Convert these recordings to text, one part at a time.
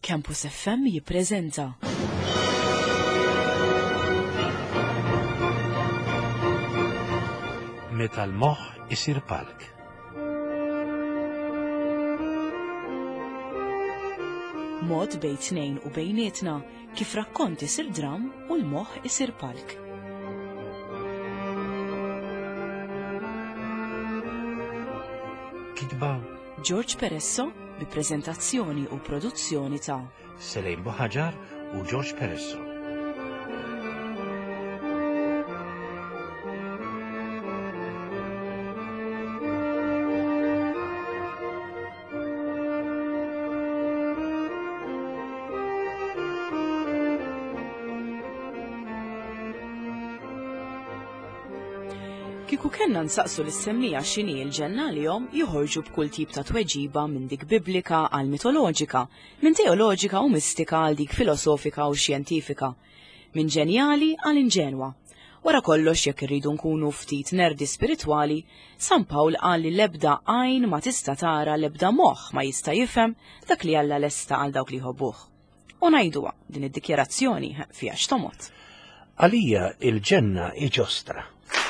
Campus FM jippreżenta Meta l-moħħ isir palk. mod bejn tnejn u bejnietna kif rakkont isir dram u l-moħħ isir palk. Kitba George Peresso bi preżentazzjoni u produzzjoni ta' Selejn Boħaġar u George Peresso. Kieku kellna nsaqsu l-semmija x'inhi l-ġenna għalihom joħorġu b'kull tip ta' tweġiba minn dik biblika għal mitoloġika, minn teoloġika u mistika għal dik filosofika u xjentifika, minn ġenjali għal inġenwa. Wara kollox jekk irridu nkunu ftit nerdi spiritwali, San Pawl qal li l-ebda għajn ma tista' tara l-ebda moħħ ma jista' jifhem dak li Alla lesta għal dawk li jħobbuh. U ngħiduha din id-dikjarazzjoni fiha x'tomot. Għalija il-ġenna hi ġostra.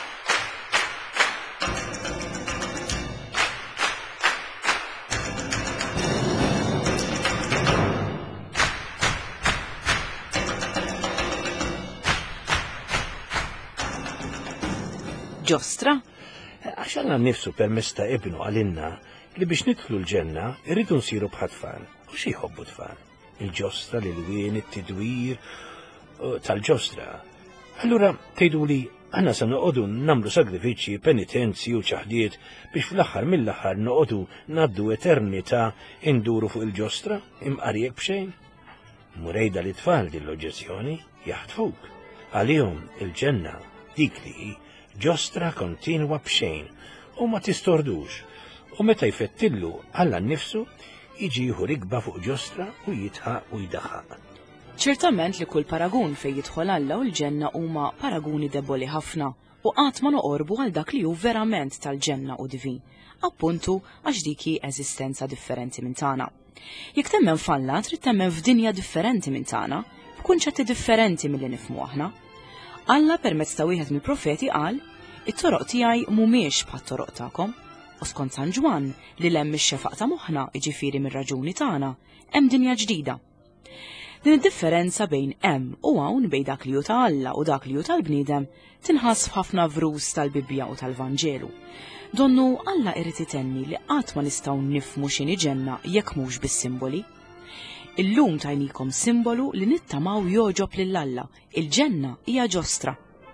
Ġostra? Għax Alla nnifsu permezz ta' ibnu għalinna li biex nidħlu l-ġenna irridu nsiru bħat tfal. U xi jħobbu tfal? Il-ġostra, l-ilwien, it-tidwir tal-ġostra. Allura tgħiduli aħna se noqogħdu nagħmlu sagrifiċċji, penitenzi u ċaħdiet biex fl-aħħar mill-aħħar noqogħdu ngħaddu eternità induru fuq il-ġostra imqarjek b'xejn. Murejda li tfal din l-oġġezzjoni jaħtfuk. Għalihom il-ġenna dik li ġostra kontinwa b'xejn u ma tistordux. U meta jfettillu Alla nnifsu jiġi jieħu rikba fuq ġostra u jitħaq u jdaħħaq. ċertament li kull paragun fejn jidħol Alla u l-ġenna huma paraguni deboli ħafna u qatt ma noqorbu għal dak li hu verament tal-ġenna u divin, appuntu għax dik hi eżistenza differenti minn tagħna. Jekk temmen f'Alla trid temmen f'dinja differenti minn tagħna, b'kunċetti differenti milli nifhmu aħna. Alla permezz ta' wieħed mill-profeti qal, it-toroq tiegħi mhumiex bħat-toroq tagħkom, u skont San Ġwan li lemm ix-xefaq ta' moħħna jiġifieri mir-raġuni tagħna, hemm dinja ġdida. Din id-differenza bejn hemm u hawn bejn dak li hu ta' Alla u dak li hu tal-bniedem tinħass f'ħafna vrus tal-Bibbja u tal-Vanġelu. Donnu Alla irid itenni li qatt ma nistgħu nifhmu x'inhi ġenna jekk mhux bis-simboli. Illum tajnikom simbolu li nittamaw joġob lil Alla, il-ġenna hija ġostra.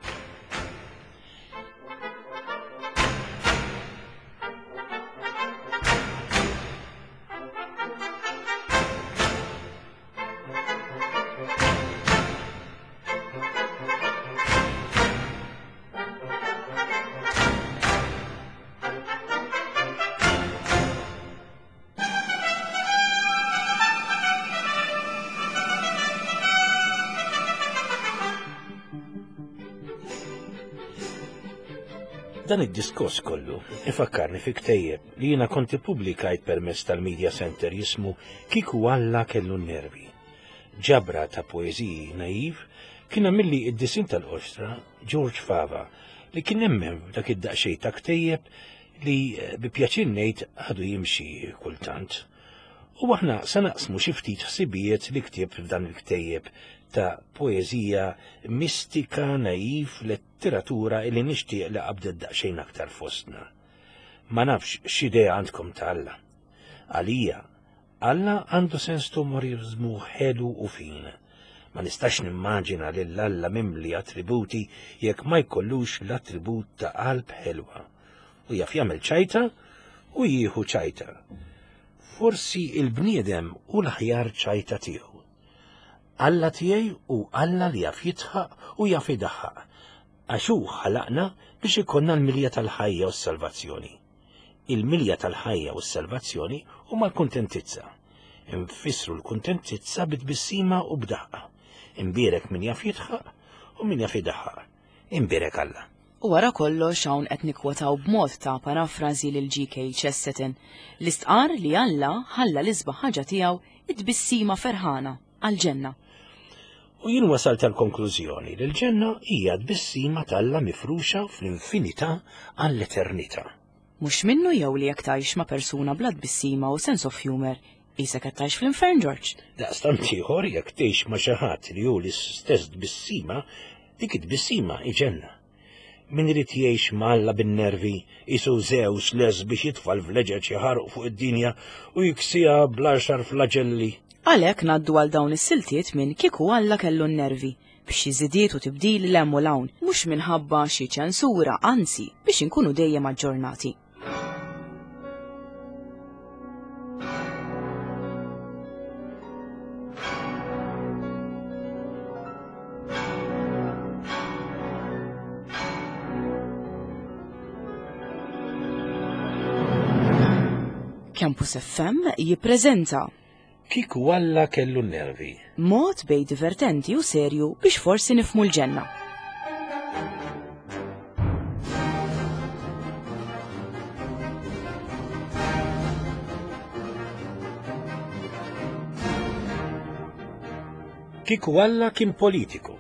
Dan id-diskoss kollu ifakkarni fi ktejjeb li jiena konti pubblikajt permezz tal-Media Center jismu Kieku Alla kellu n-nervi. Ġabra ta' poeżiji naiv kien għamilli id-disin tal-qoxtra George Fava li kien nemmen dak id-daqxej ta' ktejjeb li bi pjaċir ngħid għadu jimxi kultant. U aħna se naqsmu xi ftit ħsibijiet li ktieb f'dan il-ktejjeb ta' poeżija mistika, naif, letteratura li nixtieq li qabdet daqsxejn aktar fostna. Ma nafx x'idea għandkom ta' Alla. Għalija, Alla għandu sens umorizmu ħelu u fin. Ma nistax nimmaġina lil Alla mimli attributi jekk ma jkollux l-attribut ta' qalb ħelwa. U jaf jagħmel ċajta u jieħu ċajta. Forsi il-bniedem u l-ħjar ċajta tiegħu. Alla tiegħi u Alla li jaf jitħaq u jaf idaħħaq. Għax hu ħalaqna biex ikonna l-milja tal-ħajja u s-salvazzjoni. Il-milja tal-ħajja u s-salvazzjoni huma l-kuntentizza. Infissru l-kuntentizza bit-bissima u b'daħqa. Imbierek min jaf jitħaq u min jaf idaħħaq. Imbierek Alla. U wara kollox hawn qed nikkwotaw b'mod ta' parafrażi lil G.K. Chesterton li stqar li Alla ħalla l-isbaħ ħaġa tiegħu id-bissima ferħana għall-ġenna. U jien wasalt tal-konklużjoni li l-ġenna hija d-bissima tal-Alla mifruxa fl-infinità għall-eternità. Mhux minnu jew li jekk tgħix ma' persuna bla bissima u sense of humor isek qed tgħix fl-infern, George. Daqstant ieħor jekk tgħix ma' xi ħadd li hu l-istess bissima, dik id-bissima hi ġenna. Min irid jgħix ma' Alla bin-nervi isu Zeus les biex jitfal vleġeġ jaħarq fuq id-dinja u jiksija bl-għaxar flaġelli. Għalhekk ngħaddu għal dawn is-siltiet minn kieku Alla kellu n-nervi biex jiżidiet u tibdil l-hemm u l-hawn, mhux minħabba xi ċensura, anzi biex inkunu dejjem aġġornati. Campus FM jippreżenta Kieku Alla kellu n-nervi. mod bej divertenti u serju biex forsi nifmu l-ġenna. Kieku Alla kien politiku.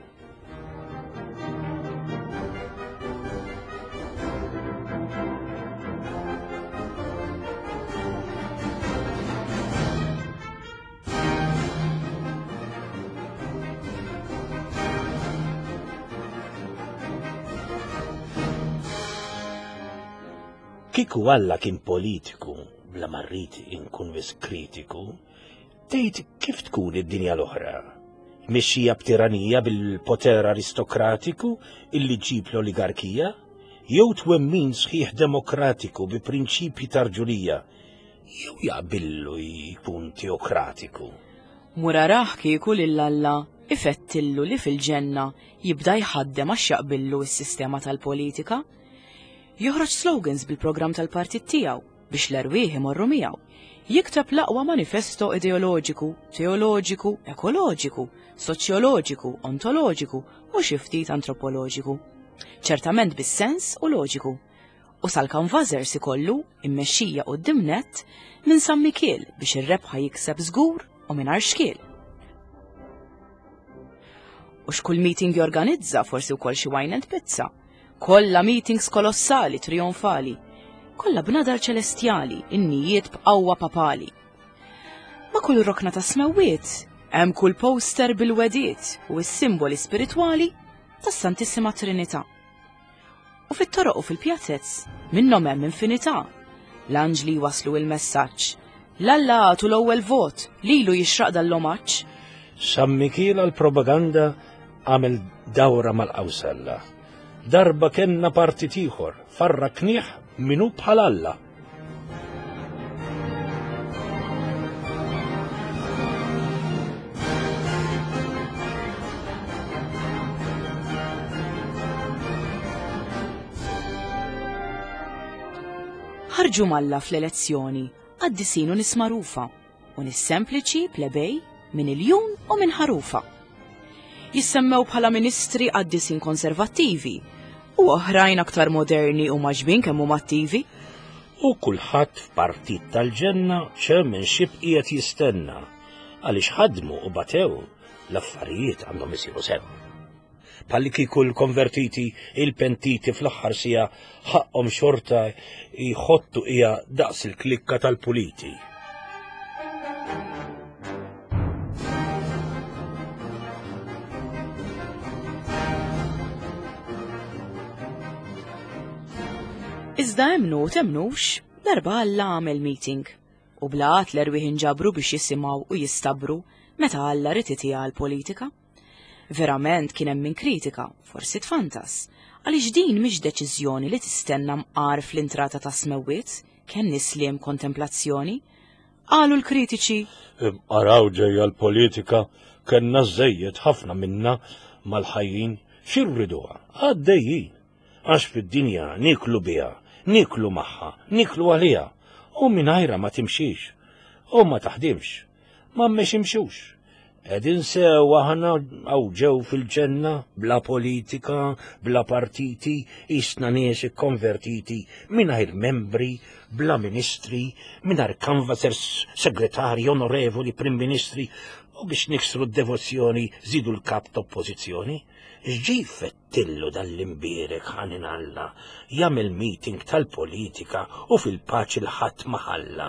Kieku Alla kien politiku, bla marrit inkun wis kritiku, tgħid kif tkun id-dinja l-oħra. Mixxija b'tiranija bil-poter aristokratiku illi ġib l-oligarkija, jew twemmin sħiħ demokratiku bi prinċipji tarġulija, jew jaqbillu jkun teokratiku. Muraraħ kieku lill-Alla ifettillu li fil-ġenna jibda jħaddem għax jaqbillu s-sistema tal-politika, joħroġ slogans bil-programm tal-partit tiegħu biex l-erwieħ imorru miegħu. Jikteb l-aqwa manifesto ideoloġiku, teoloġiku, ekoloġiku, soċjoloġiku, ontoloġiku u xi ftit antropoloġiku. Ċertament bis-sens u loġiku. U sal-kanvażers ikollu immexxija quddiem nett minn San Mikiel biex ir-rebħa jikseb żgur u mingħajr xkiel. U x'kull meeting jorganizza forsi wkoll xi wine and pizza. Kolla meetings kolossali, trionfali, kolla b'nadar ċelestjali, innijiet b'qawwa papali. Ma kull rokna ta' smewwiet, hemm kull poster bil-wediet u s-simboli spiritwali tas-Santissima Trinità. U fit-toroq u fil-pjazzezz minnhom hemm infinità. L-anġli waslu il-messaġġ, l-Alla għatu l-ewwel vot, lilu jixraq dal-omaġġ. San Mikiel għall-propaganda għamel dawra mal-Qawsella. Darba kenna partit ieħor, farra knieħ minu bħal Alla. Ħarġu malla fl-elezzjoni għaddisinu nismarufa u nis-sempliċi plebej minn iljun u minn ħarufa. Jissemmew bħala ministri għaddisin konservattivi u oħrajn aktar moderni u maġbin kemm huma attivi. U kulħadd f'partit tal-ġenna chairmanship qiegħed jistenna għaliex ħadmu u batew l-affarijiet għandhom isiru sew. Palli kieku l-konvertiti il-pentiti fl-aħħar sija ħaqhom xorta jħottu hija daqs il-klikka tal-puliti. Iżda hemmnu temnux darba Alla għamel meeting u blaqat l-erwieħ inġabru biex jisimgħu u jistabru meta Alla rid itija l-politika. Verament kien hemm min kritika, forsi tfantas, għaliex din mhix deċiżjoni li tistenna mqar fl-intrata ta' smewwiet, kien nisliem kontemplazzjoni. Qalu l-kritiċi: Araw ġejja l-politika, kellna żejjed ħafna minna mal-ħajjin xirriduha, għaddejjin, għax fid-dinja niklu biha, niklu magħha, niklu għaliha, u mingħajrha ma timxix, u ma taħdimx, ma mmeximxux. Edin sew aħna għaw ġew fil-ġenna, bla politika, bla partiti, isna nies konvertiti, mingħajr membri, bla ministri, mingħajr canvassers, segretari, onorevoli, prim ministri, u biex niksru d-devozzjoni zidu l-kap ta' oppożizzjoni. Ġi fettillu dal-imbirek ħanin Alla, jagħmel meeting tal-politika u fil-paċi l-ħadd maħalla.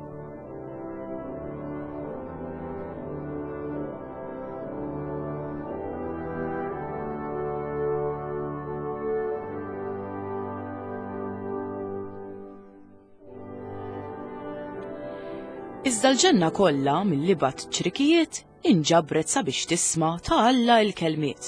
Iżda l-ġenna kollha mill-libat ċrikijiet inġabret sabiex tisma' ta' Alla l-kelmiet.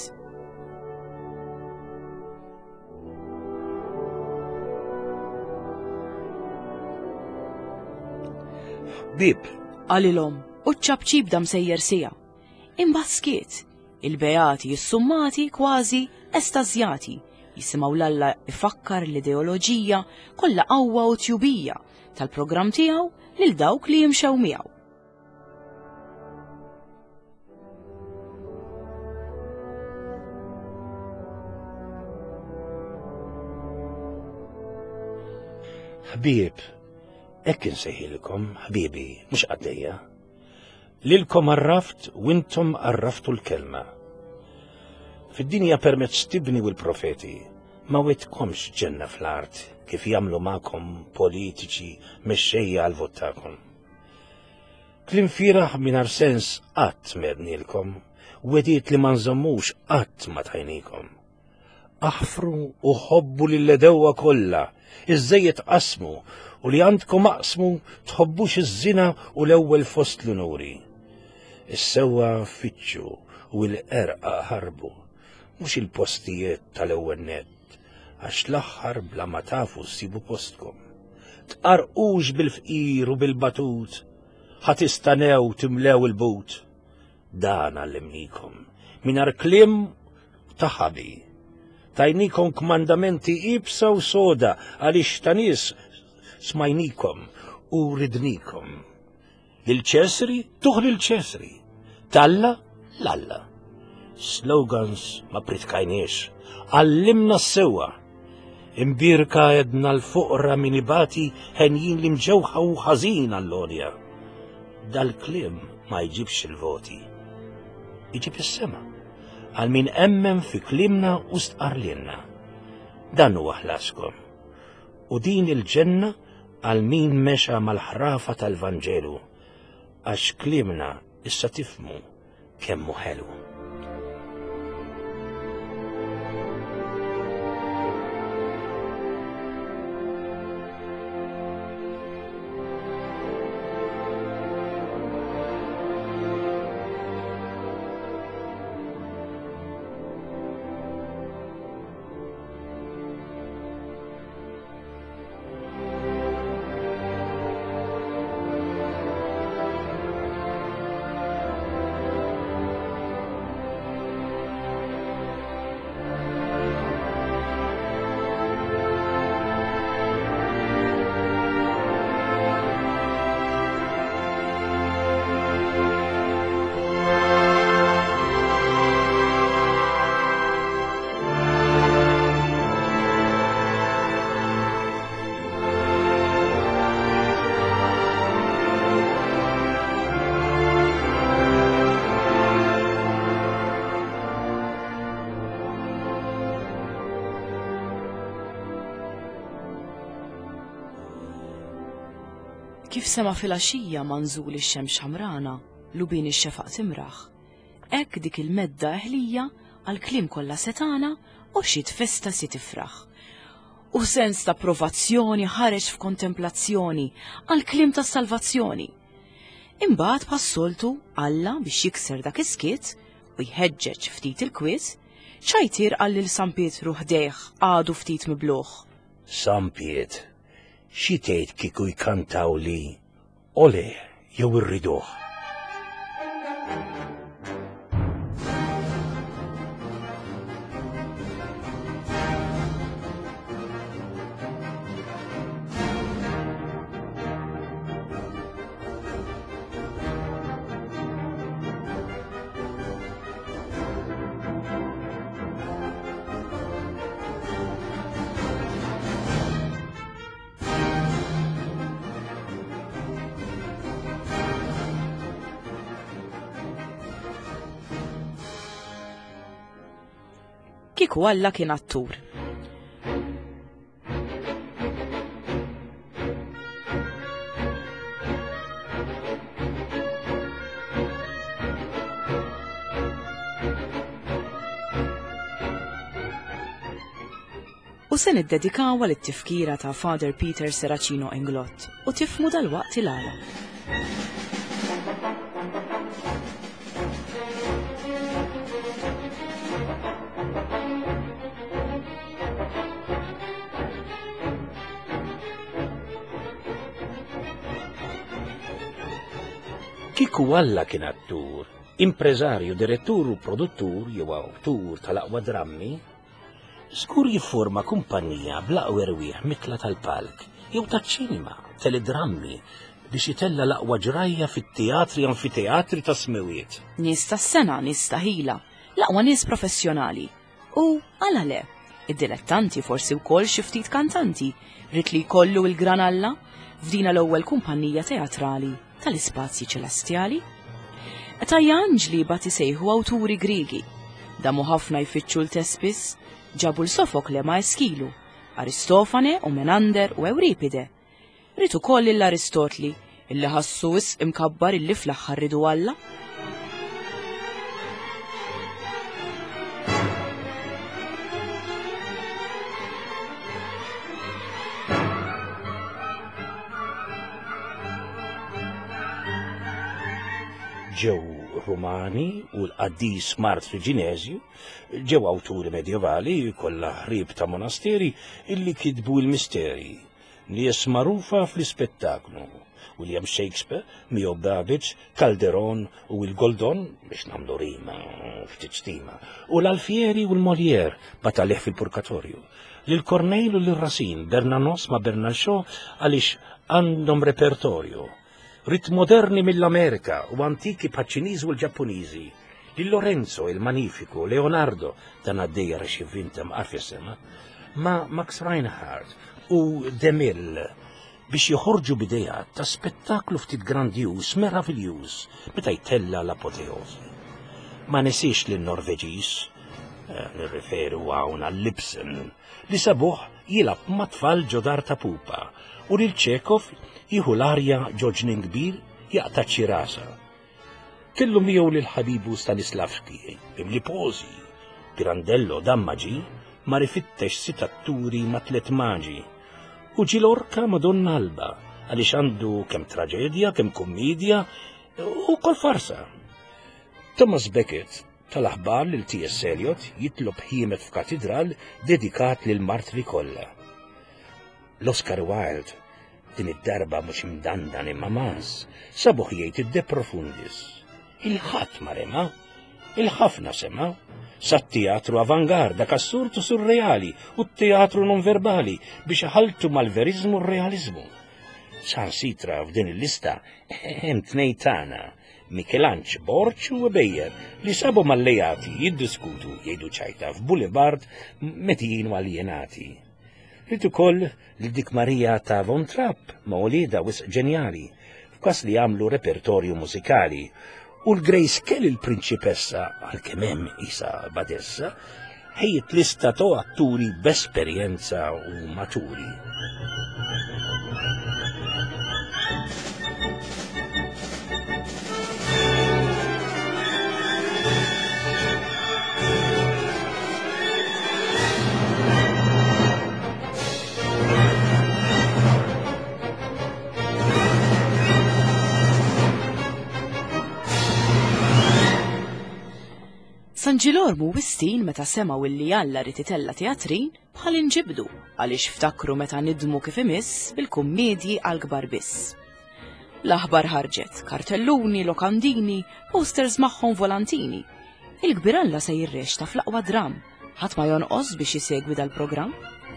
Bib, Għalilhom u ċabċib dam sejjer sija. Imbaskiet, il-beati jissummati kważi estazjati, jisimaw l-Alla ifakkar l-ideoloġija kollha qawwa u tjubija tal-programm tiegħu lil dawk li jimxew miegħu. ħbieb, hekk insejħilkom, ħbiebi, mhux għaddejja. Lilkom arraft u intom arraftu l-kelma. Fid-dinja permezz tibni u l-profeti, ma wetkomx ġenna fl-art kif jagħmlu magħkom politiċi mexxejja għal vottakom. Klim firaħ mingħajr sens qatt mernilkom, wediet li ma nżommux qatt ma tajnikom. Aħfru u ħobbu lill-edewwa kollha, iż-żejjed qasmu u li għandkom aqsmu tħobbux iż-żina u l-ewwel fost l-unuri. Is-sewwa fitxu u l-qerqa ħarbu, mhux il-postijiet tal-ewwel nett, għax l-aħħar bla ma tafu ssibu postkom. Tqarqux bil-fqir u bil-batut, ħatistanew timlew il-but. Dan għallimnikom mingħajr kliem ta' ħabi. Tajnikom kmandamenti ibsa u soda għaliex ta' nies smajnikom u ridnikom. Lil-ċesri tuħ lil-ċesri, talla l-Alla. Slogans ma pritkajniex, għallimna s-sewa. Imbirka edna l-fuqra minibati ħenjin li mġewħa u ħażin għall-orja. Dal-klim ma jġibx il-voti, iġib is-sema, għal min emmen fi klimna u stqarlinna. Dan huwa ħlaskom. U din il-ġenna għal min mexa mal-ħrafa tal-Vanġelu, għax klimna issa tifmu kemmu ħelu. Kif sema fil-għaxija manżul ix-xemx ħamrana, lubin ix-xefaq timraħ. Hekk dik il-medda eħlija għal-klim kollha setana u xi tfesta si tifraħ. U sens ta' approvazzjoni ħareġ f'kontemplazzjoni għal-klim ta' salvazzjoni. Imbagħad passoltu Alla biex jikser dak iskiet u jħeġġeġ ftit il-kwiet, xajtir għal lil San Pietru ħdejh għadu ftit mibluħ. San Piet, xi tgħid kieku jkantaw li ole jew irriduh. kieku Alla kien attur. U se niddedikaw għall-tifkira ta' Father Peter Seracino Inglot u tifmu dal-waqt il-għala. Kieku Alla kien attur, impreżarju, direttur u produttur jew awtur tal-aqwa drammi, skur jifforma kumpanija bl-aqwa rwieħ mitla tal-palk, jew taċ-ċinema, teledrammi, biex jitella l-aqwa ġrajja fit-teatri anfiteatri ta' smewiet. Nies tas-sena, nies ta' ħila, l-aqwa nies professjonali. U għala le, id-dilettanti forsi wkoll xi ftit kantanti, rid li jkollu l-gran Alla f'dina l-ewwel kumpanija teatrali tal-ispazji ċelestjali. Tajja Anġli bat isejħu awturi Griegi, damu ħafna jfittxu l-Tespis, ġabu l-Sofokle ma' Eskilu, Aristofane u Menander u Euripide. Ritu koll l-Aristotli, illi ħassu wisq imkabbar illi fl-aħħar ridu Alla. Ġew Rumani u l-Qaddis Mart Friġineżju, ġew awturi medjevali kollha ħrieb ta' monasteri illi kitbu l-misteri, nies magħrufa fl-ispettaklu. William Shakespeare, Mio Babbage, Calderon u l-Goldon biex nagħmlu rima ftit stima, u l-Alfieri u l-Molière batalih fil-Purgatorju. Lil Corneille u lil Racine, Bernanos ma' Bernard Shaw għaliex għandhom repertorju. Rit moderni mill-Amerika u antiki paċ-Ċiniżi u l-Ġappuniżi, lil Lorenzo, il-Magnifico, Leonardo dan għaddejja rexxivintem għarfisema, ma' Max Reinhardt u Demille biex joħorġu bidejat ta' spettaklu ftit grandjuż, meravigliuż, meta jtella l-apoteosi. Ma nesiex lil Norveġiż, nirriferu hawn għall-Ibsen, li sabuh jilab ma' tfal ġodar ta' pupa, u lil Ċekov jieħu l-arja ġoġnin kbir jaqtaċċi rasa. Kellu miegħu lil ħabibu Stanislavski, Bimli Posi, Pirandello Dammaġi, ma rifittex sit atturi ma' tliet maġi, u ġi Lorca ma' Donna Alba, għaliex għandu kemm traġedja, kemm kummedja u kol farsa. Thomas Becket tal-aħbar lil T.S. Eliot jitlob ħiemet f'katedral dedikat lil martri kollha. L-Oscar Wilde din id-darba mhux imdandan imma mas, sabuh jgħid id-de profundis. Il-ħadd ma rema, il-ħafna sema, sat-teatru avangarda kassurtu surreali u t-teatru non verbali biex ħaltu mal-verizmu u r-realizmu. Sansitra f'din il-lista hemm tnej tagħna, Michelangelo, Borch u Beyer li sabu mal-lejati jiddiskutu jgħidu ċajta f'Boulevard metin u aljenati. Rid ukoll li dik Marija ta' Von Trapp ma' wlieda wisq ġenjali, f'każ li jagħmlu repertorju mużikali, u l-Grace Kelly il-prinċipessa għalkemm hemm isa badessa, ħejjed lista ta' atturi b'esperjenza u maturi. San Ġilormu wistin meta semaw illi Alla rid itella teatrin bħal inġibdu għaliex ftakru meta nidmu kif imiss bil-kummedji għal kbar biss. L-aħbar ħarġet, kartelluni, lokandini, posters magħhom volantini. Il-kbir Alla se jirrexta fl-aqwa dram, ħadd ma jonqos biex isegwi dal-programm.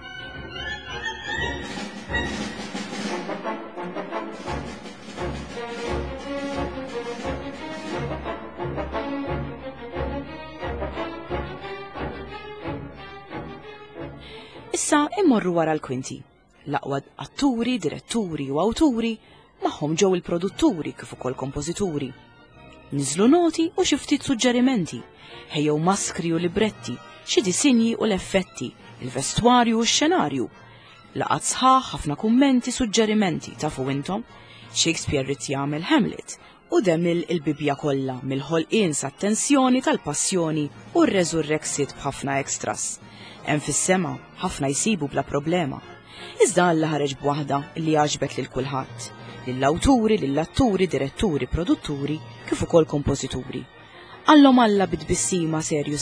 Issa immorru wara l-kwinti. L-aqwa atturi, diretturi u awturi magħhom ġew il-produtturi kif ukoll kompożituri. Niżlu noti u xi ftit suġġerimenti, ħejjew maskri u libretti xi disinji u l-effetti, il-vestwarju u x-xenarju. Laqgħat sħaħ, ħafna kummenti, suġġerimenti tafu intom. Shakespeare rid jagħmel Hamlet u demil il-bibja kollha mill-ħolqien sat-tensjoni tal-passjoni u r-resurrexit b'ħafna extras. Hemm fis-sema ħafna jsibu bla problema. Iżda Alla ħareġ b'waħda li għaġbet lil kulħadd, lill-awturi, lill-atturi, diretturi, produtturi, kif ukoll kompożituri. Għallhom Alla bit-bissima serju.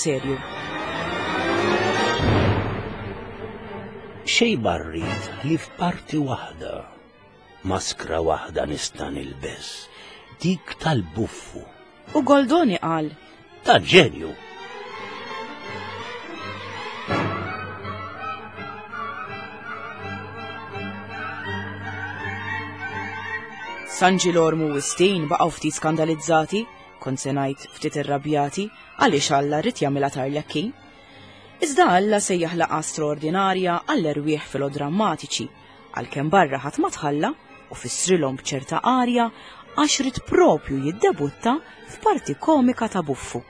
Xej barrit li f'parti waħda, maskra waħda nista' nilbes, dik tal-buffu. U Goldoni qal: Ta' ġenju. Sanġilormu u Stin baqgħu ftit skandalizzati, kont se ngħid ftit irrabjati, għaliex Alla rrid jagħmilha tarlekkin. Iżda Alla sejjaħ laqgħa straordinarja għall-erwieħ filodrammatiċi, għalkemm barra ħadd ma tħalla u fissrilhom b'ċerta arja għax rid propju jiddebutta f'parti komika ta' buffu.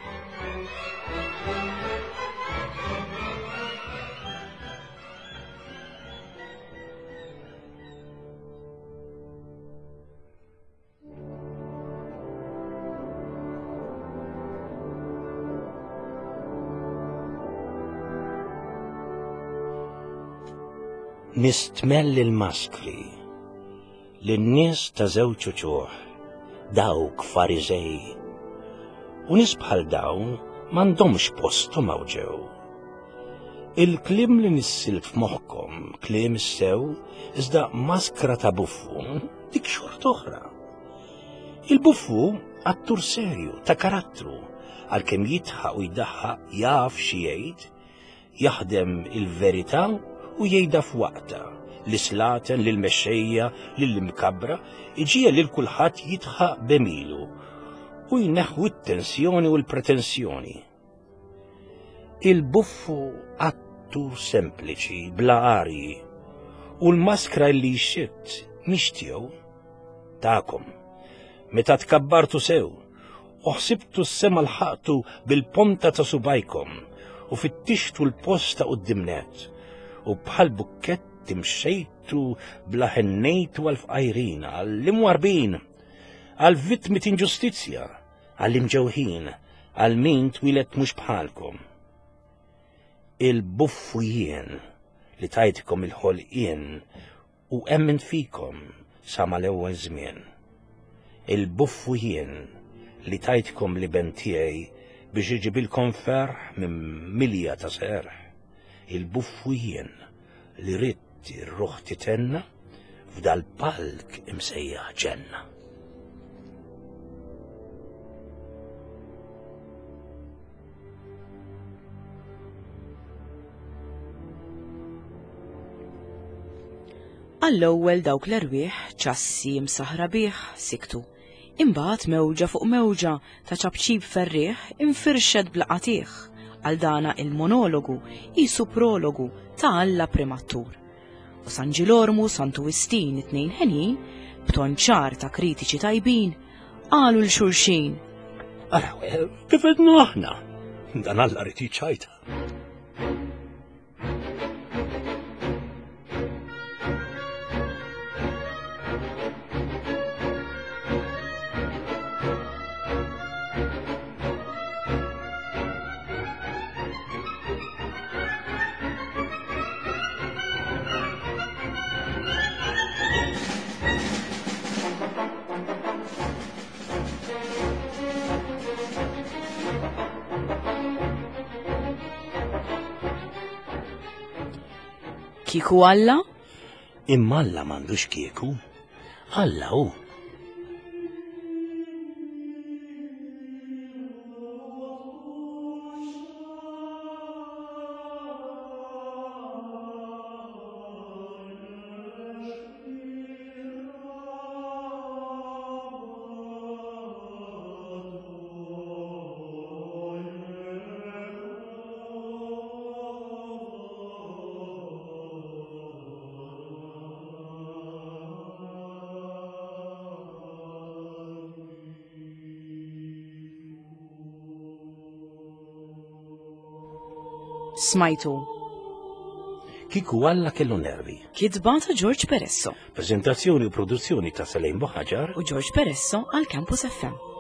Nistmell il-maskli l-nies ta' żewġ uċuħ, dawk Farizej, u nies bħal dawn m'għandhomx posthom hawn ġew. Il-kliem li nissilt f'moħħkom kliem sew iżda maskra ta' buffu dik xort oħra. Il-buffu attur serju ta' karattru għalkemm jitħaq u jdaħħaq jaf xi jgħid, jaħdem il-verità u jgħidha f'waqta l-islaten, l-mexxejja, l-imkabra, iġija lil kulħadd jitħaq bemilu u jneħħu t-tensjoni u l-pretensjoni. Il-buffu attur sempliċi, bla arji, u l-maskra li jxitt mhix tiegħu tagħkom. Meta tkabbartu sew, u ħsibtu s-sema l-ħaqtu bil-ponta ta' subajkom u fittixtu l-posta qudiemnet u bħal bukkett timxejtu bla ħennejtu għal-fqajrin, għall-imwarbin, għal-vittmi inġustizzja, għall-imġewħin, għal-min twilet mhux bħalkom. Il-buffu jien li tajtkom il-ħolqien u emmin fikom sa mal-ewwel żmien. Il-buffu jien li tajtkom li bentijaj biex iġibilkom ferħ minn milja ta' serħ. Il-buffu jien li ritt ir-ruħ titenna f'dal-palk imsejjaħ ġenna. Għall-ewwel dawk l-erwieħ ċassi msaħra bih siktu. Imbagħad mewġa fuq mewġa ta' ċabċib ferrieħ infirxed blaqatih għal dana il-monologu qisu prologu ta' Alla premattur. U Sanġilormu Santu Wistin it-tnejn ħenin b'tonċar ta' kritiċi tajbin qalu l-xulxin: Araw, kif ednu aħna? Dan Alla rid jiċċajta. Kieku Alla? Imma Alla m'għandux kieku. Alla hu. Smajtu. Kiku Alla kellu nervi. Kitba ta' George Peresso Prezentazzjoni u produzzjoni ta' Selejn Boħaġar u George Peresso għal Campus FM.